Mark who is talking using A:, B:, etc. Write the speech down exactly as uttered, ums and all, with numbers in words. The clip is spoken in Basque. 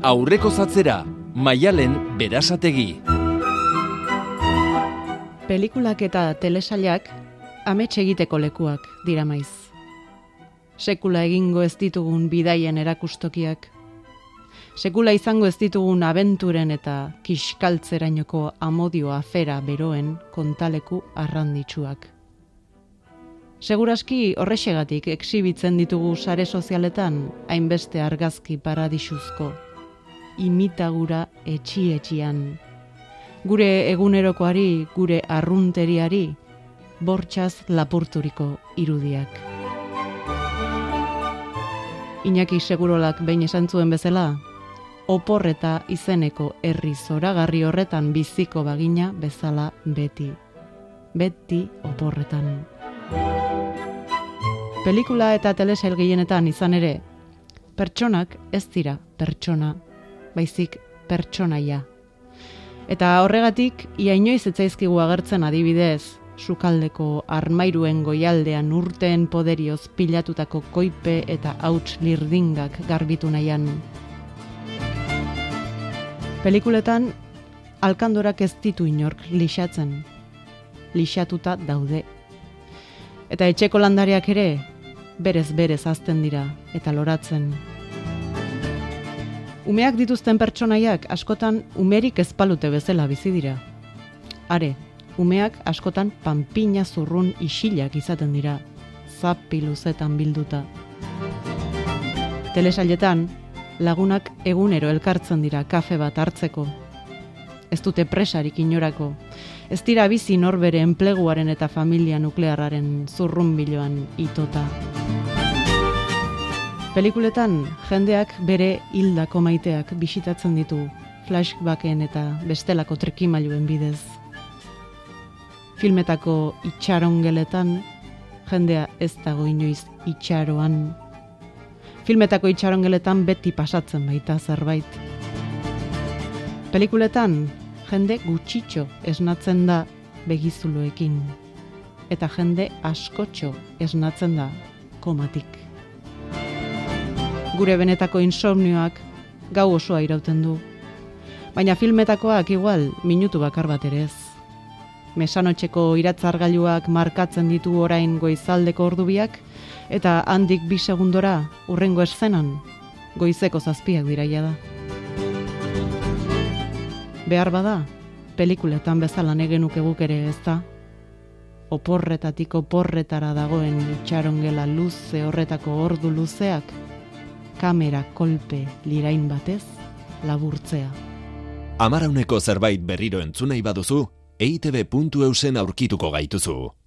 A: Aurreko zatzera, Maialen Berasategi.
B: Pelikulak eta telesailak amets egiteko lekuak dira maiz. Sekula egingo ez ditugun bidaien erakustokiak. Sekula izango ez ditugun abenturen eta kiskaltzerainoko amodio afera beroen kontaleku arranditsuak. Seguraski horrexegatik exibitzen ditugu sare sozialetan hainbeste argazki paradisuzko, imitagura etxi-etxian. Gure egunerokoari, gure arrunteriari, bortxaz lapurturiko irudiak. Iñaki Segurolak behin esan zuen bezala, oporreta izeneko herri zoragarri horretan biziko bagina bezala beti. Beti oporretan. Pelikula eta telesail gehienetan izan ere, pertsonak ez dira pertsona, baizik pertsonaia. Eta horregatik, ia inoiz etzaizkigu agertzen adibidez, sukaldeko armairuen goialdean urteen poderioz pilatutako koipe eta hauts lirdingak garbitu nahian. Pelikuletan, alkandorak ez ditu inork lixatzen. Lixatuta daude. Eta etxeko landareak ere, berez-berez hazten dira eta loratzen. Umeak dituzten pertsonaiak askotan umerik ezpalute bezala bizi dira. Are, umeak askotan panpina zurrun isilak izaten dira, zapi luzetan bilduta. Telesailetan, lagunak egunero elkartzen dira kafe bat hartzeko. Ez dute presarik inorako, ez dira bizi norbere enpleguaren eta familia nuklearraren zurrunbiloan itota. Pelikuletan, jendeak bere hildako maiteak bisitatzen ditu, flashbacken eta bestelako trikimailuen bidez. Filmetako itxarongeletan, jendea ez dago inoiz itxaroan. Filmetako itxarongeletan beti pasatzen baita zerbait. Pelikuletan, jende gutxitxo esnatzen da begizuloekin. Eta jende askotxo esnatzen da komatik. Gure benetako insomnioak gau osoa irauten du. Baina filmetakoak igual minutu bakar bat ere ez. Mesanotxeko iratzargailuak markatzen ditu orain goizaldeko ordubiak, eta handik bi segundora hurrengo eszenan goizeko zazpiak diraia da. Behar bada, pelikuletan bezala negenuke guk ere ez da. Oporretatik oporretara dagoen itxarongela luze horretako ordu luzeak, kamera kolpe lirain batez laburtzea.
A: Amarauneko zerbait berriro entzunei baduzu, e i te be puntu eusen aurkituko gaituzu.